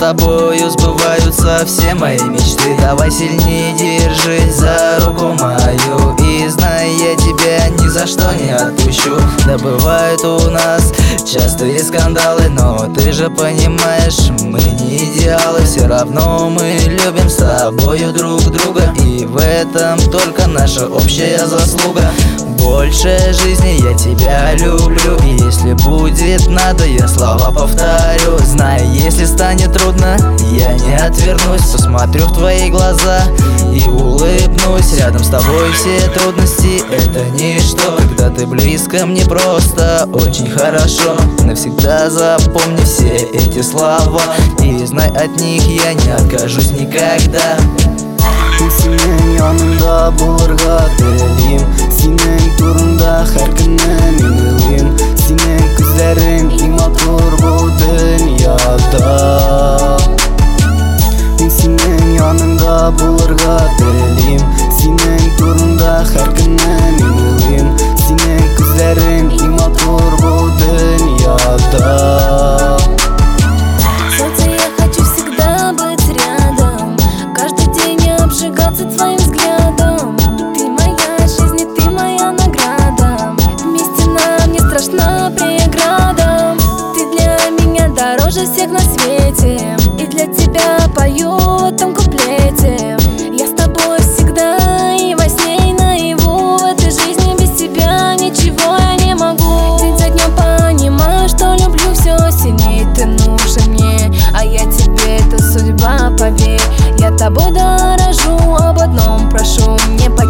тобою сбываются все мои мечты. Давай сильнее держись за руку мою, и знай, я тебя ни за что не отпущу. Да бывают у нас частые скандалы, но ты же понимаешь, мы не идеалы. Все равно мы любим с тобою друг друга, и в этом только наша общая заслуга. Больше жизни я тебя люблю, и если будет надо, я слова повторю. Знай, если станет трудно, я не отвернусь. Посмотрю в твои глаза и улыбнусь. Рядом с тобой все трудности — это ничто. Когда ты близко, мне просто очень хорошо. Навсегда запомни все эти слова, и знай, от них я не откажусь никогда. Сенің яныңда болырға тірелейм, сенің турыңда һәр күні мен ойлайм. Сенің күзләрең иң матур бұл дүнияда. Сенің яныңда болырға тірелейм, сенің турыңда һәр күні мен ойлайм. Сенің күзләрең иң матур бұл дүнияда. Твоим взглядом ты моя жизнь, и ты моя награда. Вместе нам не страшна преграда. Ты для меня дороже всех на свете, и для тебя пою в этом куплете. Я с тобой всегда, и во сне, и наяву. В этой жизни без тебя ничего я не могу. День за днем понимаю, что люблю все сильнее. Ты нужен мне, а я тебе, это судьба, поверь. Я тобой дорожу, об одном прошу, мне поверь.